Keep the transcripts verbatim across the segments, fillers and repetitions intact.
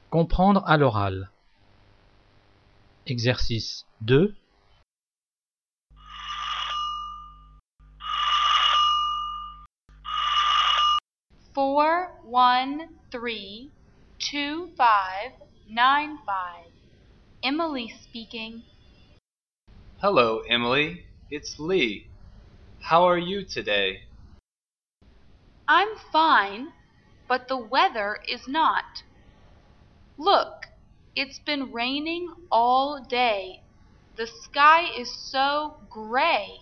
Comprendre à l'oral. Exercice deux. Four one three two five nine five. Emily speaking. Hello, Emily. It's Lee. How are you today? I'm fine, but the weather is not. Look, it's been raining all day. The sky is so gray.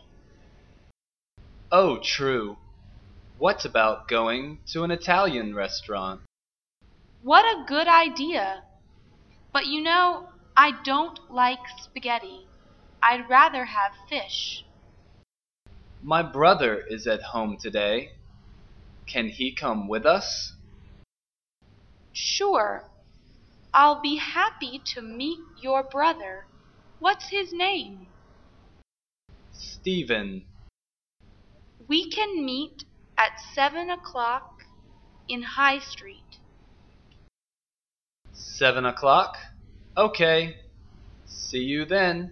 Oh, true. What about going to an Italian restaurant? What a good idea! But you know, I don't like spaghetti. I'd rather have fish. My brother is at home today. Can he come with us? Sure. I'll be happy to meet your brother. What's his name? Stephen. We can meet at seven o'clock in High Street. Seven o'clock? Okay. See you then.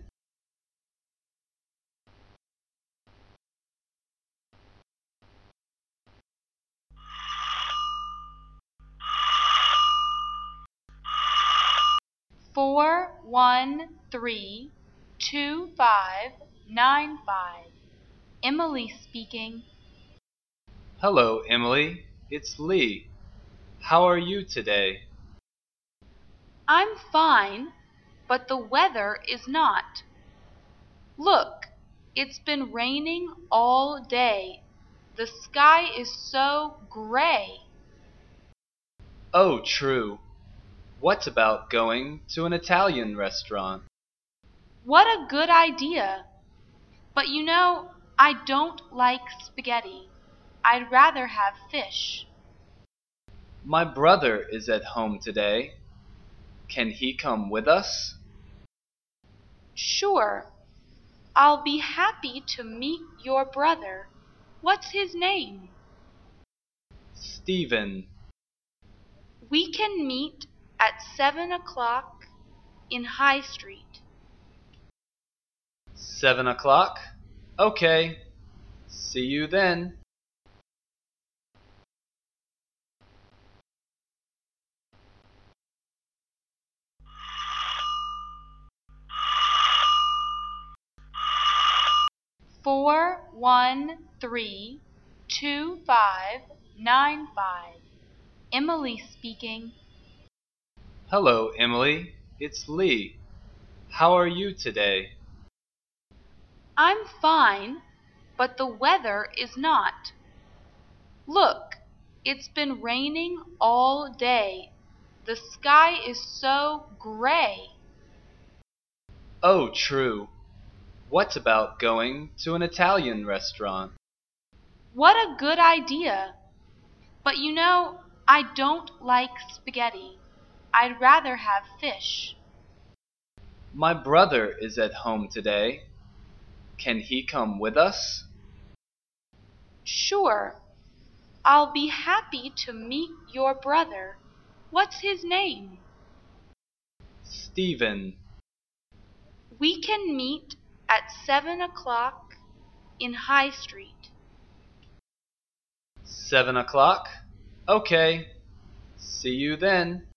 Four one three two five nine five. Emily speaking. Hello, Emily. It's Lee. How are you today? I'm fine, but the weather is not. Look, it's been raining all day. The sky is so gray. Oh, true. What about going to an Italian restaurant? What a good idea! But you know, I don't like spaghetti. I'd rather have fish. My brother is at home today. Can he come with us? Sure. I'll be happy to meet your brother. What's his name? Stephen. We can meet at seven o'clock in High Street. Seven o'clock? Okay. See you then. Four one three two five nine five. Emily speaking. Hello, Emily. It's Lee. How are you today? I'm fine, but the weather is not. Look, it's been raining all day. The sky is so gray. Oh, true. What about going to an Italian restaurant? What a good idea! But you know, I don't like spaghetti. I'd rather have fish. My brother is at home today. Can he come with us? Sure. I'll be happy to meet your brother. What's his name? Stephen. We can meet at seven o'clock in High Street. Seven o'clock? Okay. See you then.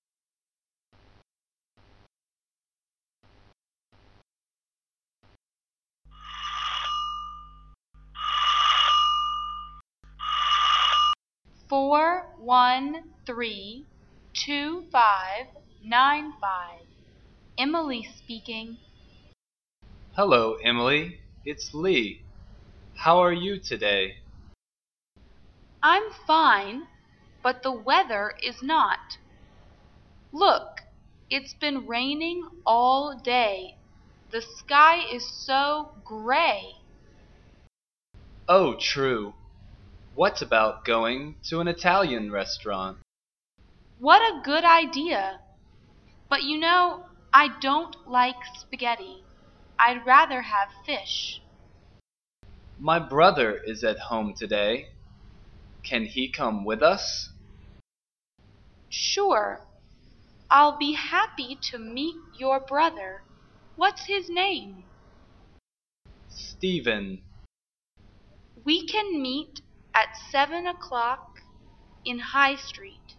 Four one three two five nine five. Emily speaking. Hello, Emily. It's Lee. How are you today? I'm fine, but the weather is not. Look, it's been raining all day. The sky is so gray. Oh, true. What about going to an Italian restaurant? What a good idea! But you know, I don't like spaghetti. I'd rather have fish. My brother is at home today. Can he come with us? Sure. I'll be happy to meet your brother. What's his name? Stephen. We can meet at seven o'clock in High Street.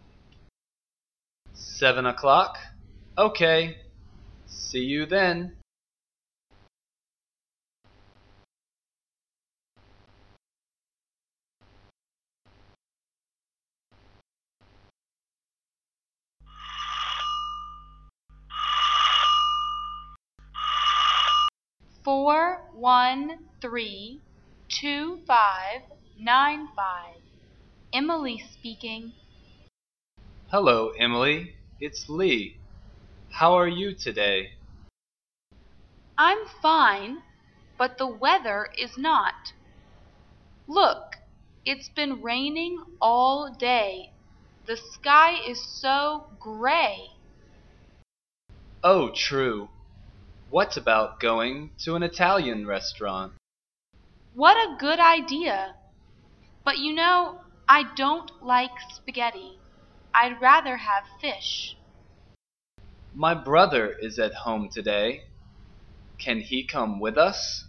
Seven o'clock? Okay. See you then. Four one three two five nine five. Emily speaking. Hello, Emily. It's Lee. How are you today? I'm fine, but the weather is not. Look, it's been raining all day. The sky is so gray. Oh, true. What about going to an Italian restaurant? What a good idea! But you know, I don't like spaghetti. I'd rather have fish. My brother is at home today. Can he come with us?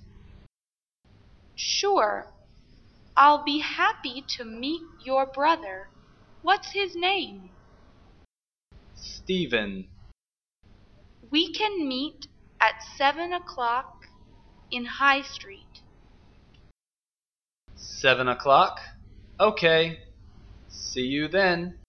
Sure. I'll be happy to meet your brother. What's his name? Stephen. We can meet at seven o'clock in High Street. Seven o'clock? Okay. See you then.